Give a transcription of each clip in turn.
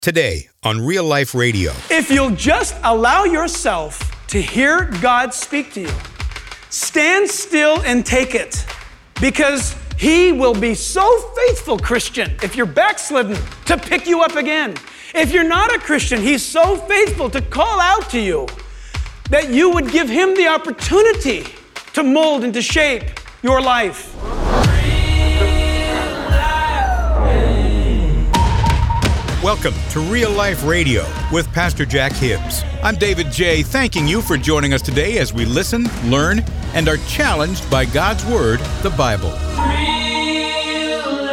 Today on Real Life Radio. If you'll just allow yourself to hear God speak to you, stand still and take it, because He will be so faithful, Christian, if you're backslidden, to pick you up again. If you're not a Christian, He's so faithful to call out to you that you would give Him the opportunity to mold and to shape your life. Welcome to Real Life Radio with Pastor Jack Hibbs. I'm David J., thanking you for joining us today as we listen, learn, and are challenged by God's Word, the Bible. Real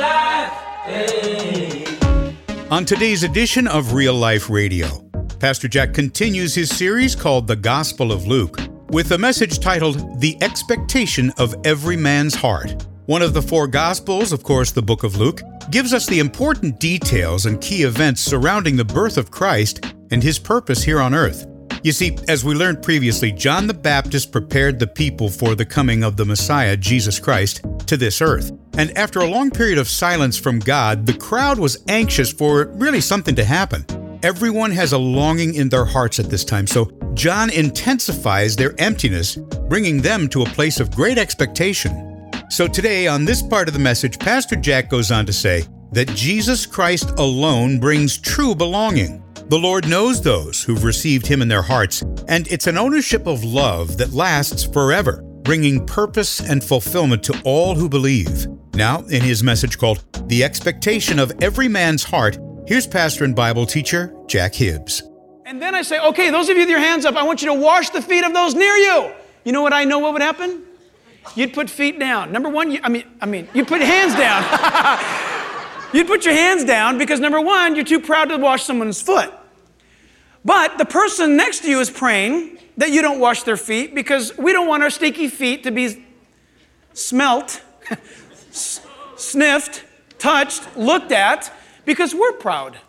Life. On today's edition of Real Life Radio, Pastor Jack continues his series called The Gospel of Luke with a message titled The Expectation of Every Man's Heart. One of the four Gospels, of course, the book of Luke, gives us the important details and key events surrounding the birth of Christ and His purpose here on earth. You see, as we learned previously, John the Baptist prepared the people for the coming of the Messiah, Jesus Christ, to this earth. And after a long period of silence from God, the crowd was anxious for really something to happen. Everyone has a longing in their hearts at this time, so John intensifies their emptiness, bringing them to a place of great expectation. So today, on this part of the message, Pastor Jack goes on to say that Jesus Christ alone brings true belonging. The Lord knows those who've received Him in their hearts, and it's an ownership of love that lasts forever, bringing purpose and fulfillment to all who believe. Now, in his message called The Expectation of Every Man's Heart, here's pastor and Bible teacher Jack Hibbs. And then I say, okay, those of you with your hands up, I want you to wash the feet of those near you. You know what I know what would happen? You'd put feet down. Number one, you'd put hands down. You'd put your hands down because, number one, you're too proud to wash someone's foot. But the person next to you is praying that you don't wash their feet because we don't want our stinky feet to be smelt, sniffed, touched, looked at, because we're proud.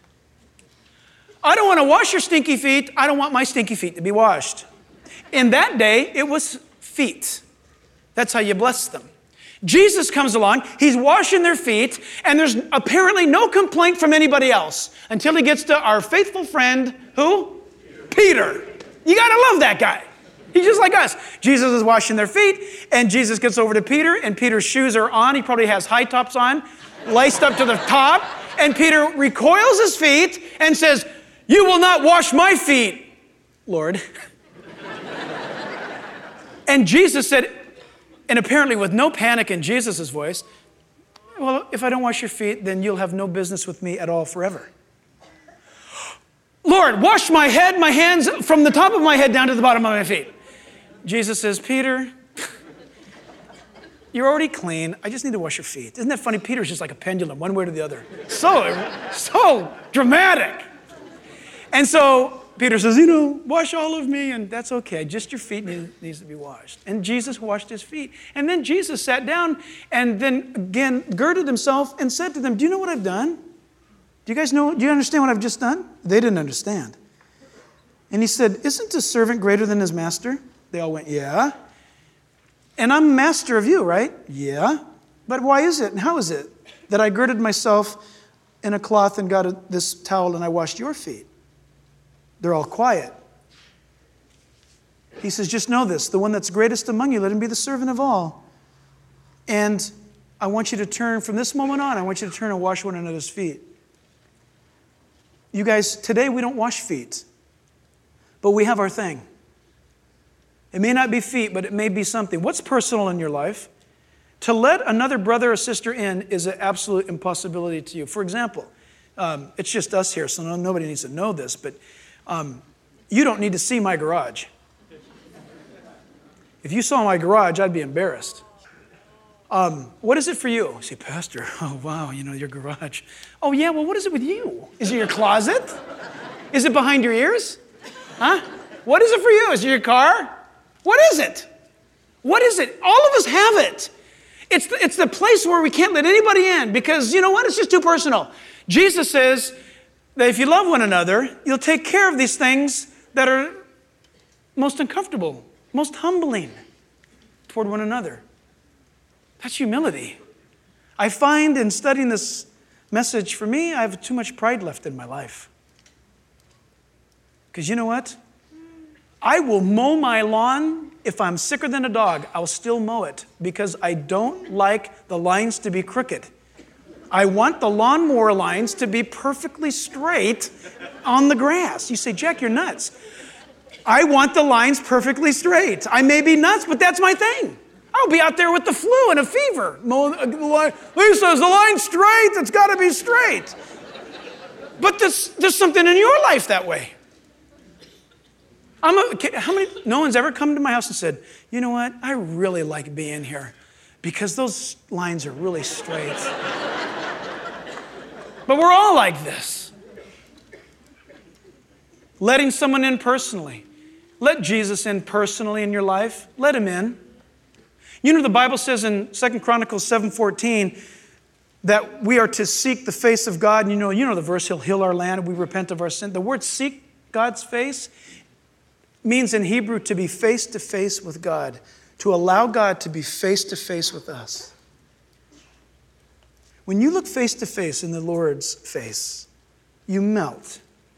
I don't want to wash your stinky feet. I don't want my stinky feet to be washed. In that day, it was feet. That's how you bless them. Jesus comes along, He's washing their feet, and there's apparently no complaint from anybody else until He gets to our faithful friend, who? Peter. You gotta love that guy. He's just like us. Jesus is washing their feet, and Jesus gets over to Peter, and Peter's shoes are on. He probably has high tops on, laced up to the top, and Peter recoils his feet and says, "You will not wash my feet, Lord." And Jesus said, and apparently with no panic in Jesus' voice, "Well, if I don't wash your feet, then you'll have no business with me at all forever." "Lord, wash my head, my hands, from the top of my head down to the bottom of my feet." Jesus says, "Peter, you're already clean. I just need to wash your feet." Isn't that funny? Peter's just like a pendulum, one way to the other. So dramatic. And so Peter says, "Wash all of me," and that's okay. Just your feet needs to be washed. And Jesus washed his feet. And then Jesus sat down and then again girded himself and said to them, "Do you know what I've done? Do you guys know? Do you understand what I've just done?" They didn't understand. And He said, "Isn't a servant greater than his master?" They all went, "Yeah." "And I'm master of you, right?" "Yeah." "But why is it and how is it that I girded myself in a cloth and got this towel and I washed your feet?" They're all quiet. He says, "Just know this, the one that's greatest among you, let him be the servant of all. And I want you to turn, from this moment on, I want you to turn and wash one another's feet." You guys, today we don't wash feet, but we have our thing. It may not be feet, but it may be something. What's personal in your life? To let another brother or sister in is an absolute impossibility to you. For example, it's just us here, so nobody needs to know this, but you don't need to see my garage. If you saw my garage, I'd be embarrassed. What is it for you? You say, "Pastor, oh wow, your garage." "Oh yeah, well what is it with you? Is it your closet? Is it behind your ears? Huh? What is it for you? Is it your car? What is it? What is it?" All of us have it. It's the place where we can't let anybody in because you know what? It's just too personal. Jesus says that if you love one another, you'll take care of these things that are most uncomfortable, most humbling toward one another. That's humility. I find in studying this message for me, I have too much pride left in my life. Because you know what? I will mow my lawn. If I'm sicker than a dog, I'll still mow it because I don't like the lines to be crooked. I want the lawnmower lines to be perfectly straight on the grass. You say, Jack, you're nuts. I want the lines perfectly straight. I may be nuts, but that's my thing. I'll be out there with the flu and a fever. Lisa, is the line straight? It's got to be straight. But there's something in your life that way. No one's ever come to my house and said, you know what, I really like being here because those lines are really straight. But we're all like this. Letting someone in personally. Let Jesus in personally in your life. Let him in. You know, the Bible says in 2 Chronicles 7:14 that we are to seek the face of God. And you know the verse, he'll heal our land and we repent of our sin. The word seek God's face means in Hebrew to be face to face with God, to allow God to be face to face with us. When you look face to face in the Lord's face, you melt.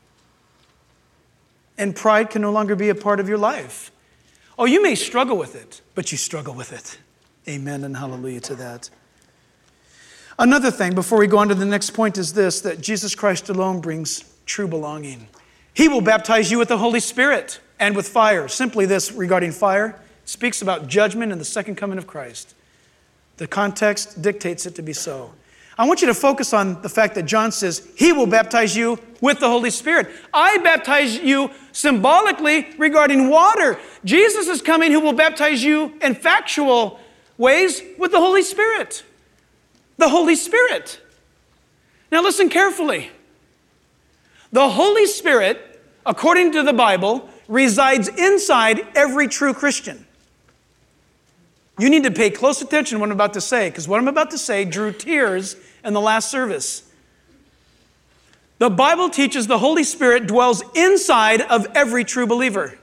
And pride can no longer be a part of your life. Oh, you may struggle with it, but you struggle with it. Amen and hallelujah to that. Another thing before we go on to the next point is this, that Jesus Christ alone brings true belonging. He will baptize you with the Holy Spirit and with fire. Simply this regarding fire speaks about judgment and the second coming of Christ. The context dictates it to be so. I want you to focus on the fact that John says, he will baptize you with the Holy Spirit. I baptize you symbolically regarding water. Jesus is coming who will baptize you in factual ways with the Holy Spirit. The Holy Spirit. Now listen carefully. The Holy Spirit, according to the Bible, resides inside every true Christian. You need to pay close attention to what I'm about to say, because what I'm about to say drew tears in the last service. The Bible teaches the Holy Spirit dwells inside of every true believer.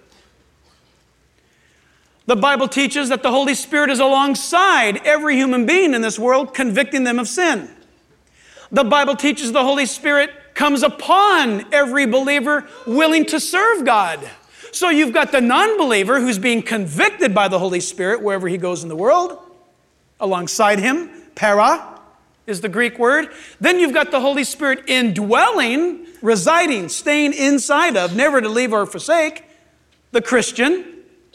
The Bible teaches that the Holy Spirit is alongside every human being in this world, convicting them of sin. The Bible teaches the Holy Spirit comes upon every believer willing to serve God. So you've got the non-believer who's being convicted by the Holy Spirit wherever he goes in the world. Alongside him, para is the Greek word. Then you've got the Holy Spirit indwelling, residing, staying inside of, never to leave or forsake, the Christian.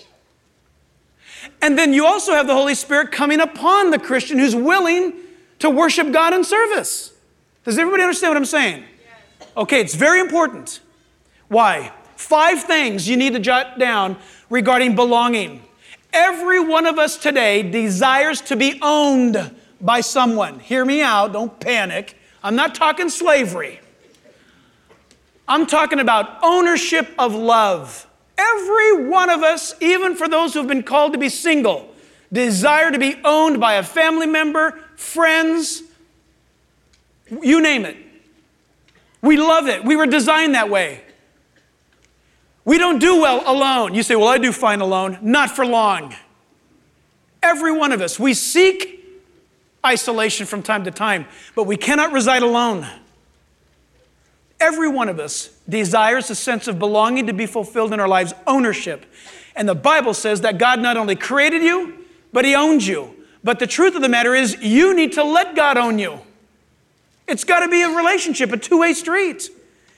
And then you also have the Holy Spirit coming upon the Christian who's willing to worship God in service. Does everybody understand what I'm saying? Yes. Okay, it's very important. Why? 5 things you need to jot down regarding belonging. Every one of us today desires to be owned by someone. Hear me out, don't panic. I'm not talking slavery. I'm talking about ownership of love. Every one of us, even for those who have been called to be single, desire to be owned by a family member, friends, you name it. We love it. We were designed that way. We don't do well alone. You say, well, I do fine alone. Not for long. Every one of us, we seek isolation from time to time, but we cannot reside alone. Every one of us desires a sense of belonging to be fulfilled in our lives, ownership. And the Bible says that God not only created you, but he owns you. But the truth of the matter is, you need to let God own you. It's got to be a relationship, a two-way street.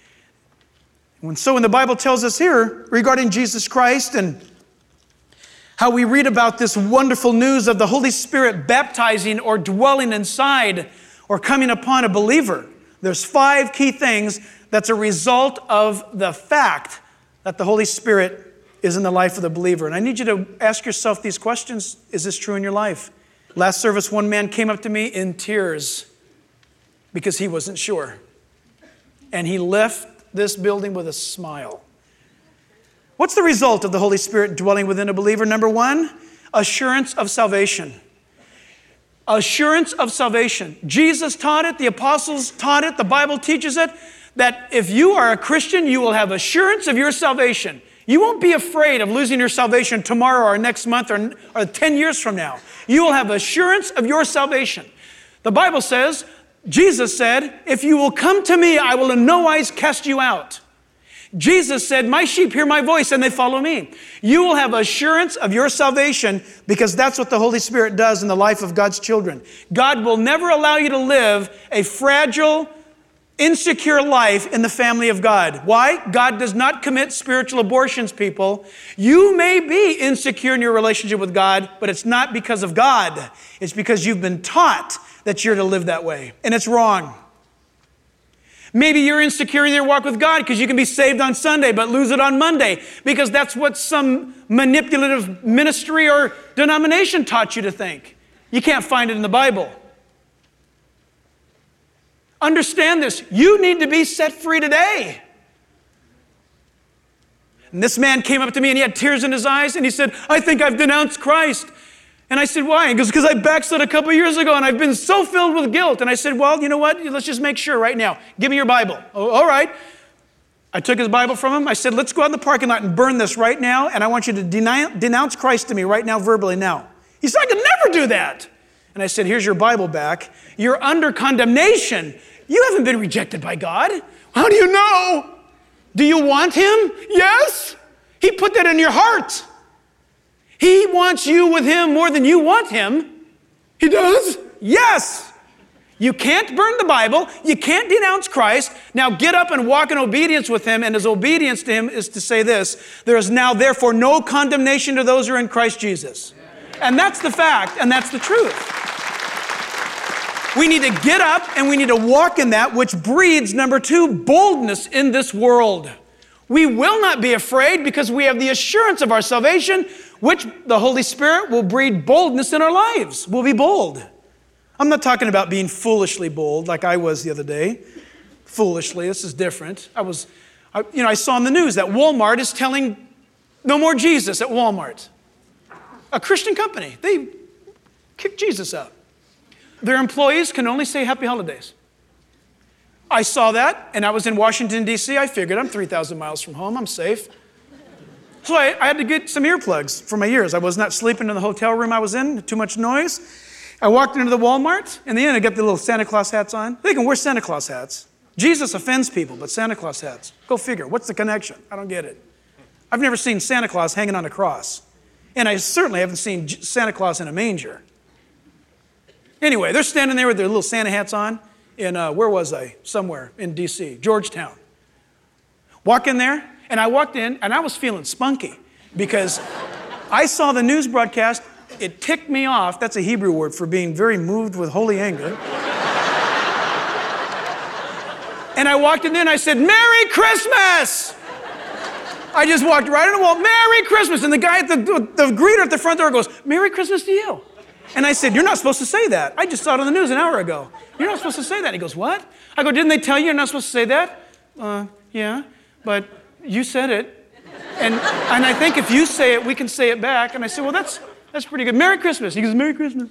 When the Bible tells us here regarding Jesus Christ and how we read about this wonderful news of the Holy Spirit baptizing or dwelling inside or coming upon a believer, there's 5 key things that's a result of the fact that the Holy Spirit is in the life of the believer. And I need you to ask yourself these questions. Is this true in your life? Last service, one man came up to me in tears because he wasn't sure. And he left this building with a smile. What's the result of the Holy Spirit dwelling within a believer? Number 1, assurance of salvation. Assurance of salvation. Jesus taught it, the apostles taught it, the Bible teaches it, that if you are a Christian, you will have assurance of your salvation. You won't be afraid of losing your salvation tomorrow or next month or 10 years from now. You will have assurance of your salvation. The Bible says Jesus said, if you will come to me, I will in no wise cast you out. Jesus said, my sheep hear my voice and they follow me. You will have assurance of your salvation because that's what the Holy Spirit does in the life of God's children. God will never allow you to live a fragile, insecure life in the family of God. Why? God does not commit spiritual abortions, people. You may be insecure in your relationship with God, but it's not because of God. It's because you've been taught that you're to live that way, and it's wrong. Maybe you're insecure in your walk with God because you can be saved on Sunday but lose it on Monday because that's what some manipulative ministry or denomination taught you to think. You can't find it in the Bible. Understand this. You need to be set free today. And this man came up to me and he had tears in his eyes and he said, I think I've denounced Christ. And I said, why? He goes, because I backslid a couple years ago and I've been so filled with guilt. And I said, well, you know what? Let's just make sure right now. Give me your Bible. Oh, all right. I took his Bible from him. I said, let's go out in the parking lot and burn this right now. And I want you to denounce Christ to me right now, verbally now. He said, I could never do that. And I said, here's your Bible back. You're under condemnation. You haven't been rejected by God. How do you know? Do you want him? Yes. He put that in your heart. He wants you with him more than you want him. He does? Yes. You can't burn the Bible. You can't denounce Christ. Now get up and walk in obedience with him. And his obedience to him is to say this, there is now therefore no condemnation to those who are in Christ Jesus. And that's the fact, and that's the truth. We need to get up and we need to walk in that, which breeds, number 2, boldness in this world. We will not be afraid because we have the assurance of our salvation, which the Holy Spirit will breed boldness in our lives. We'll be bold. I'm not talking about being foolishly bold like I was the other day. Foolishly, this is different. I saw in the news that Walmart is telling no more Jesus at Walmart. A Christian company. They kicked Jesus out. Their employees can only say happy holidays. I saw that, and I was in Washington, D.C. I figured I'm 3,000 miles from home. I'm safe. So I had to get some earplugs for my ears. I was not sleeping in the hotel room I was in, too much noise. I walked into the Walmart. In the end, I got the little Santa Claus hats on. They can wear Santa Claus hats. Jesus offends people, but Santa Claus hats. Go figure. What's the connection? I don't get it. I've never seen Santa Claus hanging on a cross. And I certainly haven't seen Santa Claus in a manger. Anyway, they're standing there with their little Santa hats on in, where was I? Somewhere in D.C., Georgetown. Walk in there, and I walked in, and I was feeling spunky because I saw the news broadcast. It ticked me off. That's a Hebrew word for being very moved with holy anger. And I walked in there, and I said, Merry Christmas! I just walked right on the wall, Merry Christmas! And the guy at the greeter at the front door goes, Merry Christmas to you. And I said, you're not supposed to say that. I just saw it on the news an hour ago. You're not supposed to say that. He goes, what? I go, didn't they tell you you're not supposed to say that? Yeah, but you said it. And I think if you say it, we can say it back. And I said, well, that's pretty good. Merry Christmas. He goes, Merry Christmas.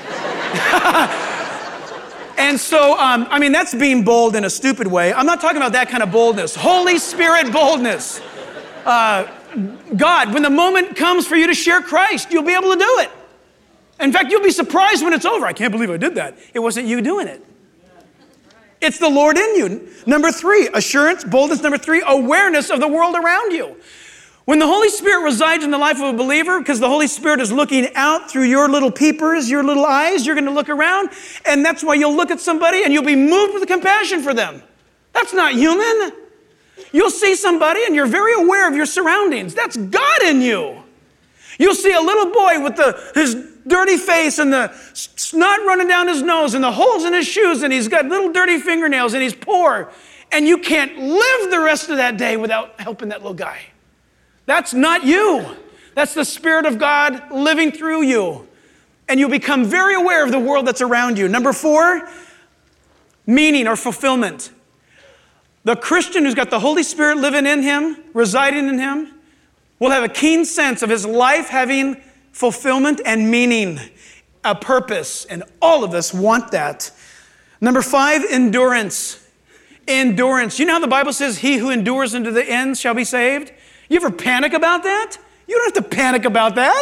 And so, that's being bold in a stupid way. I'm not talking about that kind of boldness. Holy Spirit boldness. God, when the moment comes for you to share Christ, you'll be able to do it. In fact, you'll be surprised when it's over. I can't believe I did that. It wasn't you doing it. It's the Lord in you. Number 3, assurance, boldness. Number 3, awareness of the world around you. When the Holy Spirit resides in the life of a believer, because the Holy Spirit is looking out through your little peepers, your little eyes, you're going to look around, and that's why you'll look at somebody and you'll be moved with compassion for them. That's not human. You'll see somebody and you're very aware of your surroundings. That's God in you. You'll see a little boy with his dirty face and the snot running down his nose and the holes in his shoes, and he's got little dirty fingernails and he's poor, and you can't live the rest of that day without helping that little guy. That's not you. That's the Spirit of God living through you. And you'll become very aware of the world that's around you. Number 4, meaning or fulfillment. The Christian who's got the Holy Spirit living in him, residing in him, will have a keen sense of his life having fulfillment and meaning, a purpose, and all of us want that. Number 5, endurance. Endurance. You know how the Bible says, he who endures unto the end shall be saved? You ever panic about that? You don't have to panic about that.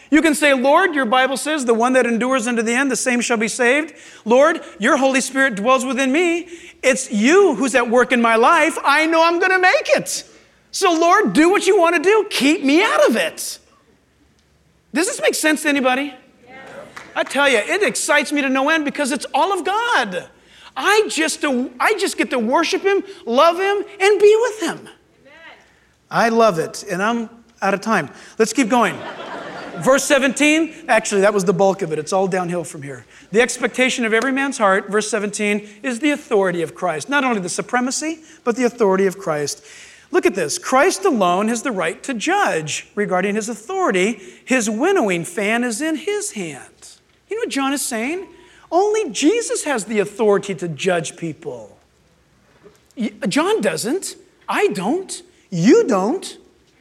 You can say, Lord, your Bible says, the one that endures unto the end, the same shall be saved. Lord, your Holy Spirit dwells within me. It's you who's at work in my life. I know I'm going to make it. So Lord, do what you want to do. Keep me out of it. Does this make sense to anybody? Yes. I tell you, it excites me to no end because it's all of God. I just get to worship him, love him, and be with him. Amen. I love it, and I'm out of time. Let's keep going. Verse 17, actually, that was the bulk of it. It's all downhill from here. The expectation of every man's heart, verse 17, is the authority of Christ. Not only the supremacy, but the authority of Christ. Look at this. Christ alone has the right to judge. Regarding his authority, his winnowing fan is in his hand. You know what John is saying? Only Jesus has the authority to judge people. John doesn't. I don't. You don't.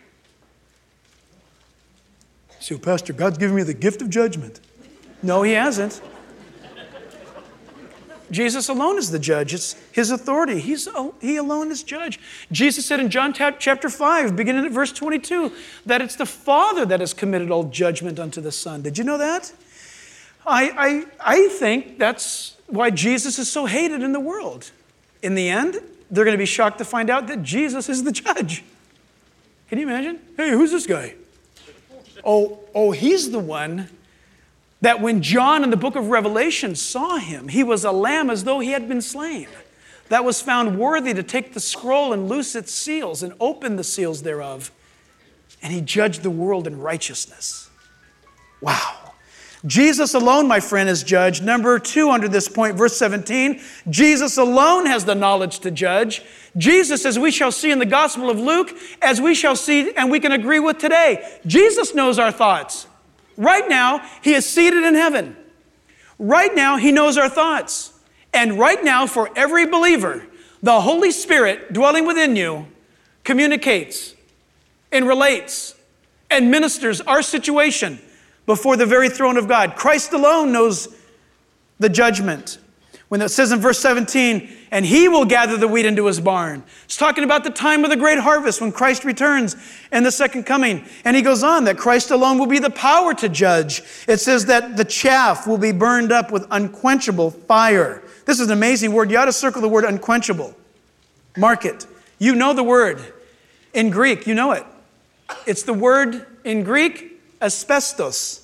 So, Pastor, God's given me the gift of judgment. No, he hasn't. Jesus alone is the judge. It's his authority. He alone is judge. Jesus said in John chapter 5, beginning at verse 22, that it's the Father that has committed all judgment unto the Son. Did you know that? I think that's why Jesus is so hated in the world. In the end, they're going to be shocked to find out that Jesus is the judge. Can you imagine? Hey, who's this guy? Oh, he's the one that when John in the book of Revelation saw him, he was a lamb as though he had been slain. That was found worthy to take the scroll and loose its seals and open the seals thereof. And he judged the world in righteousness. Wow. Jesus alone, my friend, is judge. Number 2 under this point, verse 17, Jesus alone has the knowledge to judge. Jesus, as we shall see in the Gospel of Luke, as we shall see and we can agree with today, Jesus knows our thoughts. Right now, he is seated in heaven. Right now, he knows our thoughts. And right now, for every believer, the Holy Spirit dwelling within you communicates and relates and ministers our situation before the very throne of God. Christ alone knows the judgment. When it says in verse 17, and he will gather the wheat into his barn. It's talking about the time of the great harvest when Christ returns and the second coming. And he goes on that Christ alone will be the power to judge. It says that the chaff will be burned up with unquenchable fire. This is an amazing word. You ought to circle the word unquenchable. Mark it. You know the word. In Greek, you know it. It's the word in Greek, asbestos.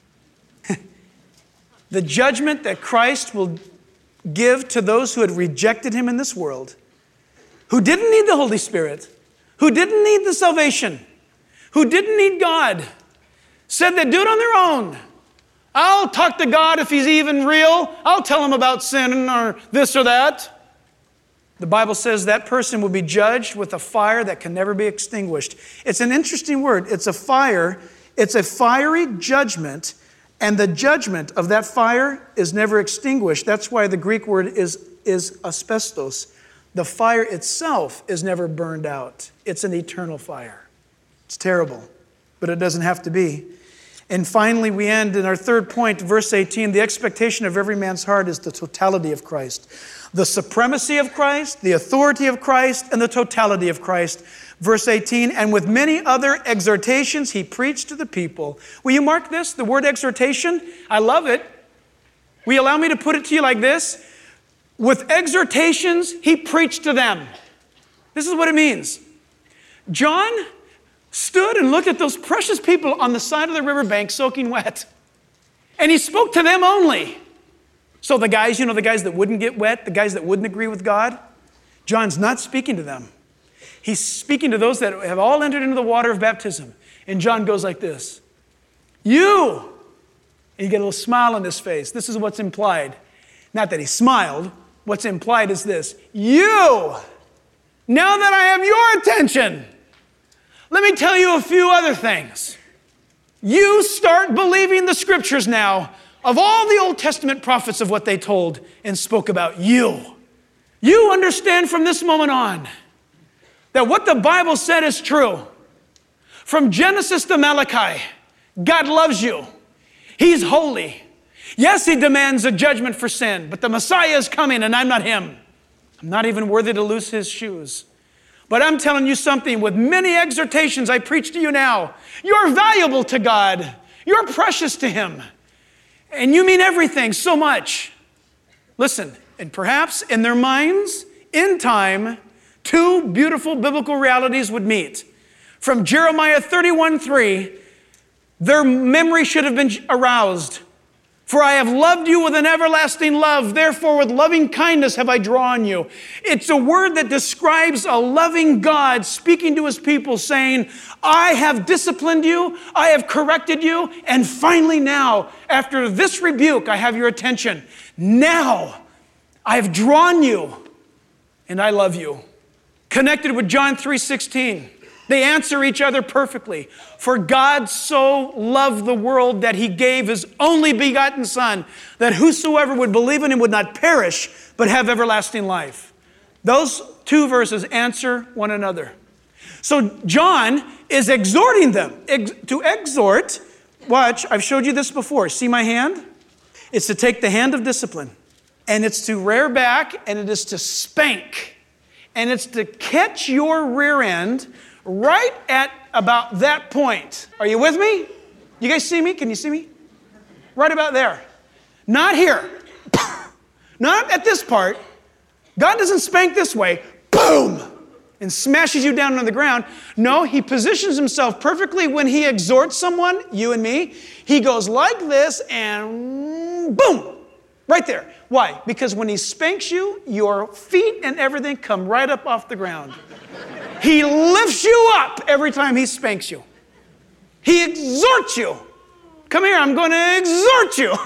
The judgment that Christ will give to those who had rejected him in this world, who didn't need the Holy Spirit, who didn't need the salvation, who didn't need God, said they'd do it on their own. I'll talk to God if he's even real. I'll tell him about sin or this or that. The Bible says that person will be judged with a fire that can never be extinguished. It's an interesting word. It's a fire. It's a fiery judgment. And the judgment of that fire is never extinguished. That's why the Greek word is asbestos. The fire itself is never burned out. It's an eternal fire. It's terrible, but it doesn't have to be. And finally, we end in our third point, verse 18. The expectation of every man's heart is the totality of Christ. The supremacy of Christ, the authority of Christ, and the totality of Christ. Verse 18, and with many other exhortations he preached to the people. Will you mark this? The word exhortation, I love it. Will you allow me to put it to you like this? With exhortations he preached to them. This is what it means. John stood and looked at those precious people on the side of the riverbank soaking wet. And he spoke to them only. So the guys, the guys that wouldn't get wet, the guys that wouldn't agree with God, John's not speaking to them. He's speaking to those that have all entered into the water of baptism. And John goes like this. You! And you get a little smile on his face. This is what's implied. Not that he smiled. What's implied is this. You! Now that I have your attention, let me tell you a few other things. You start believing the scriptures now of all the Old Testament prophets of what they told and spoke about you. You understand from this moment on that what the Bible said is true. From Genesis to Malachi, God loves you. He's holy. Yes, he demands a judgment for sin, but the Messiah is coming and I'm not him. I'm not even worthy to loose his shoes. But I'm telling you something, with many exhortations I preach to you now, you're valuable to God. You're precious to him. And you mean everything so much. Listen, and perhaps in their minds, in time, two beautiful biblical realities would meet. From Jeremiah 31:3, their memory should have been aroused. For I have loved you with an everlasting love, therefore with loving kindness have I drawn you. It's a word that describes a loving God speaking to his people saying, I have disciplined you, I have corrected you, and finally now, after this rebuke, I have your attention. Now, I have drawn you, and I love you. Connected with John 3:16. They answer each other perfectly. For God so loved the world that he gave his only begotten Son, that whosoever would believe in him would not perish, but have everlasting life. Those two verses answer one another. So John is exhorting them. To exhort, watch, I've showed you this before. See my hand? It's to take the hand of discipline. And it's to rear back, and it is to spank. And it's to catch your rear end right at about that point. Are you with me? You guys see me? Can you see me? Right about there. Not here. Not at this part. God doesn't spank this way. Boom! And smashes you down on the ground. No, he positions himself perfectly when he exhorts someone, you and me. He goes like this and boom! Right there. Why? Because when he spanks you, your feet and everything come right up off the ground. He lifts you up every time he spanks you. He exhorts you. Come here, I'm going to exhort you.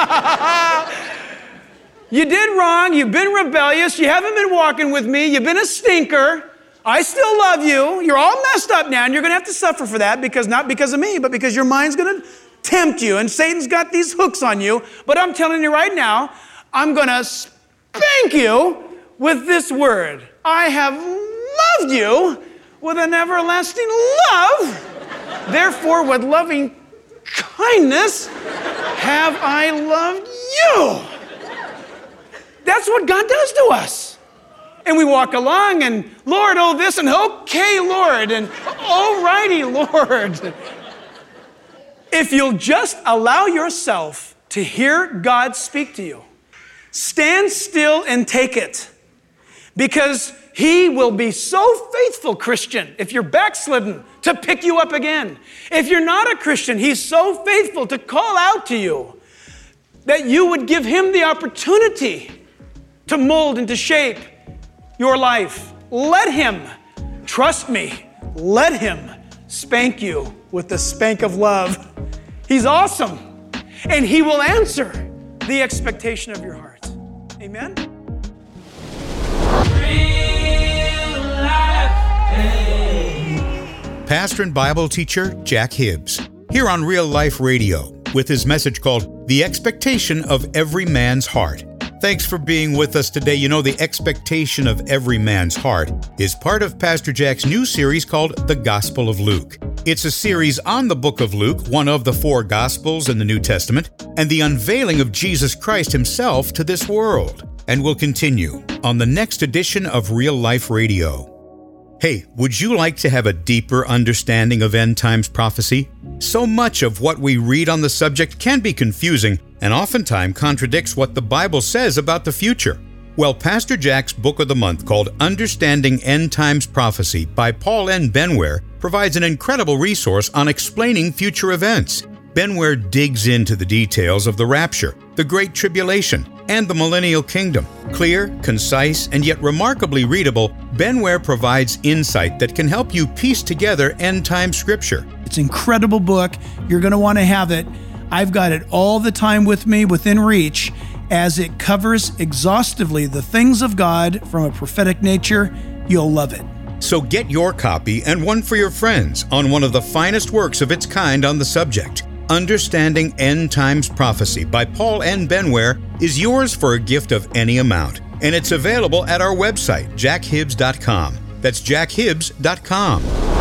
You did wrong. You've been rebellious. You haven't been walking with me. You've been a stinker. I still love you. You're all messed up now, and you're going to have to suffer for that, because not because of me, but because your mind's going to tempt you, and Satan's got these hooks on you. But I'm telling you right now, I'm going to spank you with this word. I have loved you with an everlasting love. Therefore, with loving kindness have I loved you. That's what God does to us. And we walk along and, Lord, oh this, and okay, Lord, and alrighty, Lord. If you'll just allow yourself to hear God speak to you, stand still and take it. Because he will be so faithful, Christian, if you're backslidden, to pick you up again. If you're not a Christian, he's so faithful to call out to you that you would give him the opportunity to mold and to shape your life. Let him, trust me, let him spank you with the spank of love. He's awesome. And he will answer the expectation of your heart. Amen? Pastor and Bible teacher Jack Hibbs, here on Real Life Radio, with his message called The Expectation of Every Man's Heart. Thanks for being with us today. You know, the expectation of every man's heart is part of Pastor Jack's new series called The Gospel of Luke. It's a series on the book of Luke, one of the 4 Gospels in the New Testament, and the unveiling of Jesus Christ himself to this world. And will continue on the next edition of Real Life Radio. Hey, would you like to have a deeper understanding of end times prophecy? So much of what we read on the subject can be confusing and oftentimes contradicts what the Bible says about the future. Well, Pastor Jack's book of the month called Understanding End Times Prophecy by Paul N. Benware provides an incredible resource on explaining future events. Benware digs into the details of the rapture, the Great Tribulation, and the Millennial Kingdom. Clear, concise, and yet remarkably readable, Benware provides insight that can help you piece together end-time scripture. It's an incredible book. You're going to want to have it. I've got it all the time with me, within reach, as it covers exhaustively the things of God from a prophetic nature. You'll love it. So get your copy and one for your friends on one of the finest works of its kind on the subject. Understanding End Times Prophecy by Paul N. Benware is yours for a gift of any amount, and it's available at our website, jackhibbs.com. That's jackhibbs.com.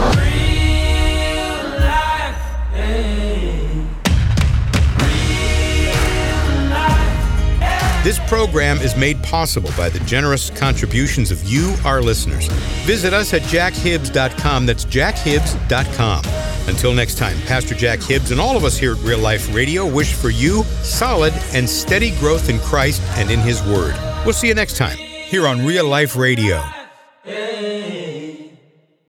This program is made possible by the generous contributions of you, our listeners. Visit us at jackhibbs.com. That's jackhibbs.com. Until next time, Pastor Jack Hibbs and all of us here at Real Life Radio wish for you solid and steady growth in Christ and in His Word. We'll see you next time here on Real Life Radio.